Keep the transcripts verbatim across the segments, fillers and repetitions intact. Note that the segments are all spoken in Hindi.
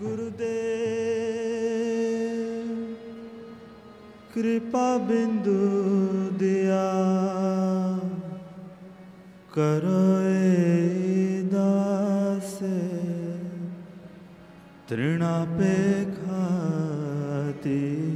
गुरुदेव कृपा बिंदु दिया करो ए दासे तृणापेक्षाति।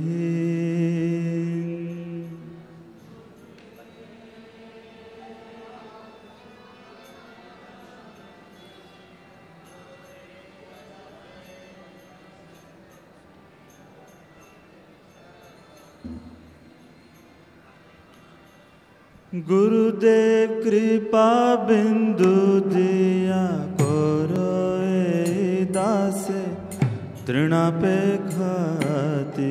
गुरुदेव कृपा बिंदु दिया करो ए दासे तृणापेक्षाति।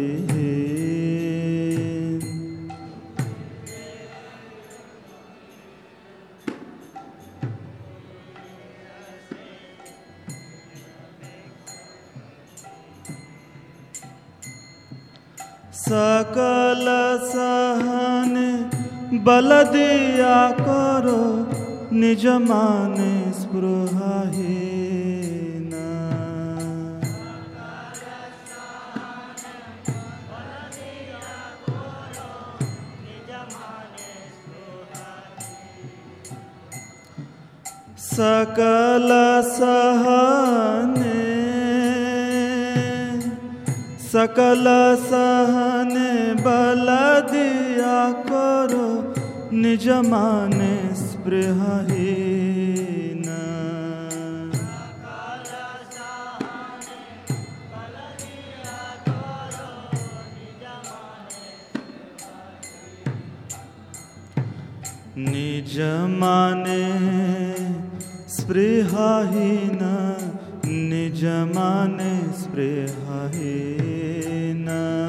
सकल सहने बल दिया करो निज माने स्पृहाहीन। सकल सहने सकल सहने बल दिया करो निज माने स्पृहाहीन। निज माने स्पृहाहीन निज माने स्पृहाहीन।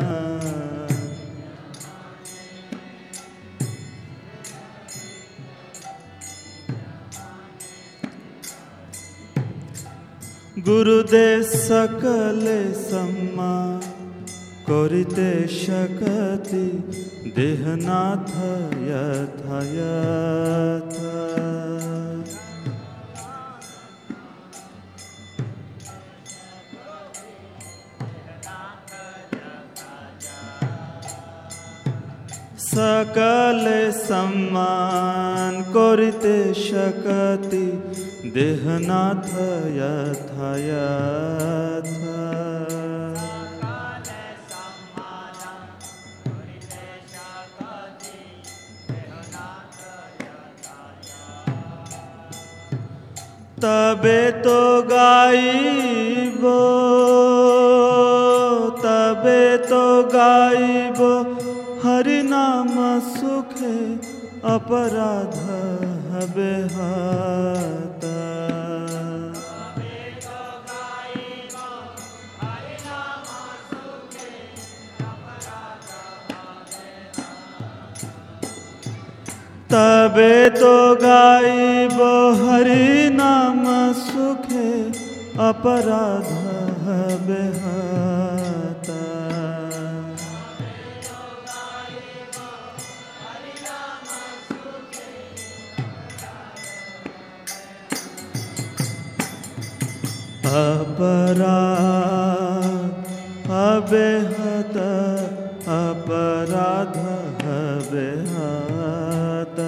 गुरुदेव सकल सम्मा करिते शकति देहनाथ यथा यथा। सकल सम्मान करिते शकति देहनाथ यथा यथा। तबे तो गाइबो तबे तो गाइबो हरि नाम सुखे अपराध बेहाता। तबे तो गाइबो हरि नाम सुखे अपराध बेहाता। अपराध अबेहत अपराध बेहत।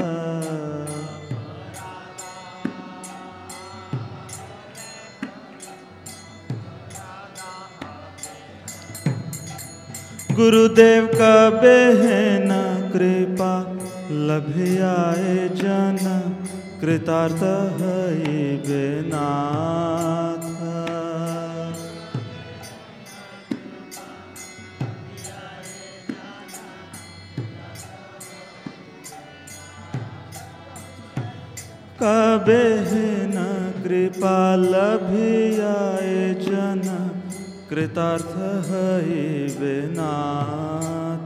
गुरुदेव कबे है न कृपा लभियाए जन कृतार्थ हईबे नाथ। कबे न कृपा लभियाए जन कृतार्थ हईबे नाथ।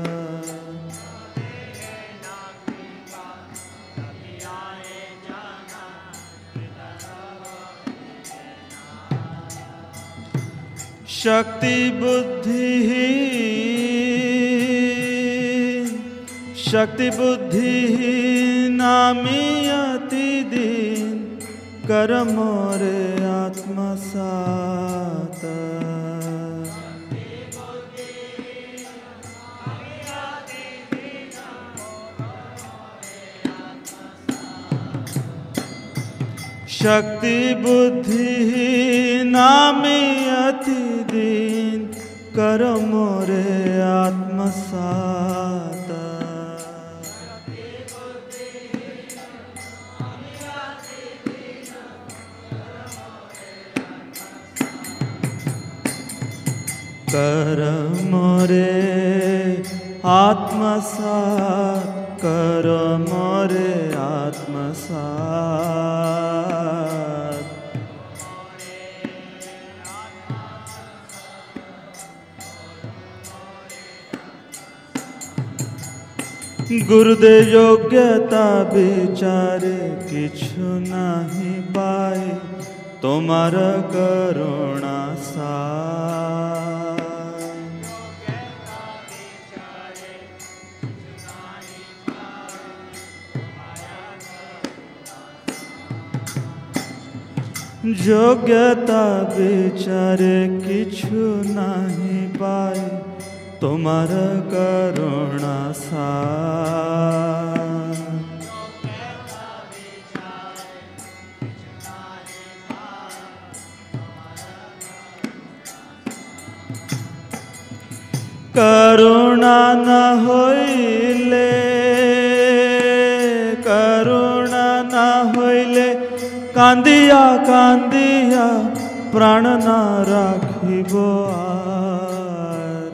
शक्ति बुद्धि शक्ति बुद्धि नामी अति दीन कर मोरे आत्मसात। शक्ति बुद्धि नामी अति दीन करो मोरे आत्मसात। कर मोरे आत्मसात, करो मोरे आत्मसात। गुरुदेव योग्यता विचारे किछु नहीं पाए, तुम्हार करुणा सार। योग्यता विचारे किछु नहीं पाए, तुम्हार करुणा सार। करुणा न होइले, करुणा न होइले, कांदिया कांदिया प्राण न राखिबो आर।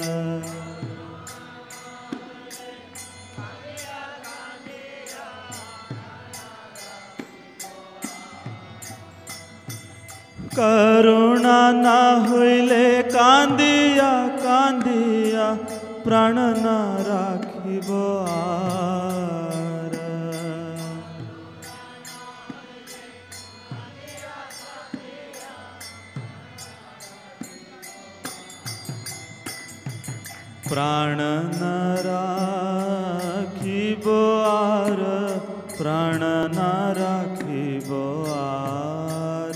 करुणा न होइले कांदिया कांदिया प्राण न राखिबो आर। प्राण न राखिबो आर, प्राण न राखिबो आर।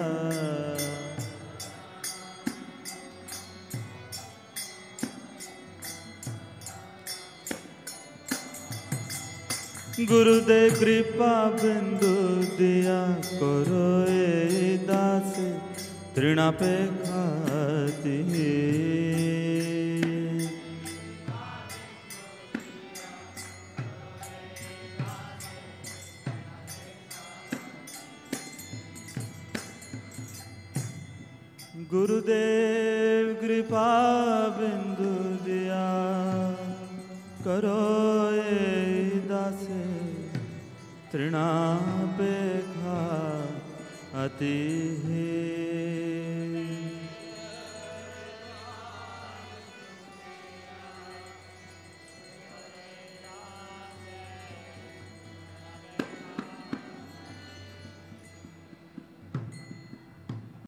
गुरुदेव कृपा बिंदु दिया करो ए दास, तृणापेक्षा गुरुदेव कृपा बिंदु दिया करो ए दासे, तृणापेक्षा अति।